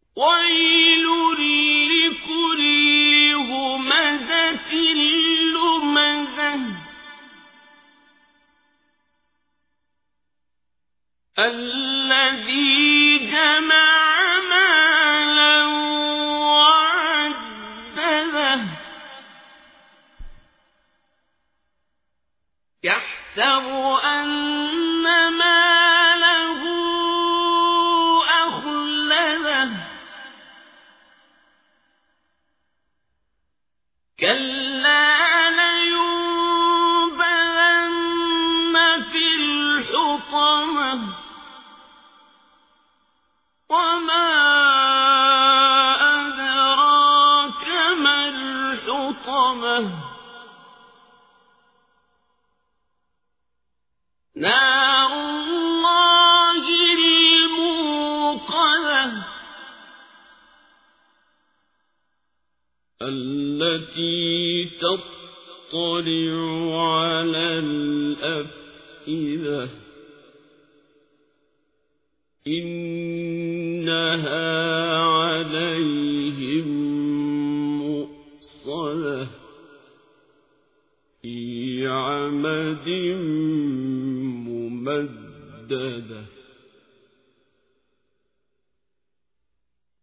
ويل لكل همزة لمزة الذي جمع مالا وعدده يحسب أن ماله أخلده كلا لينبذن في الحطمة وما أدراك ما الحطمة نار الله الموقدة التي تطلع على الأفئدة إنها عليهم مؤصدة في عمد ممددة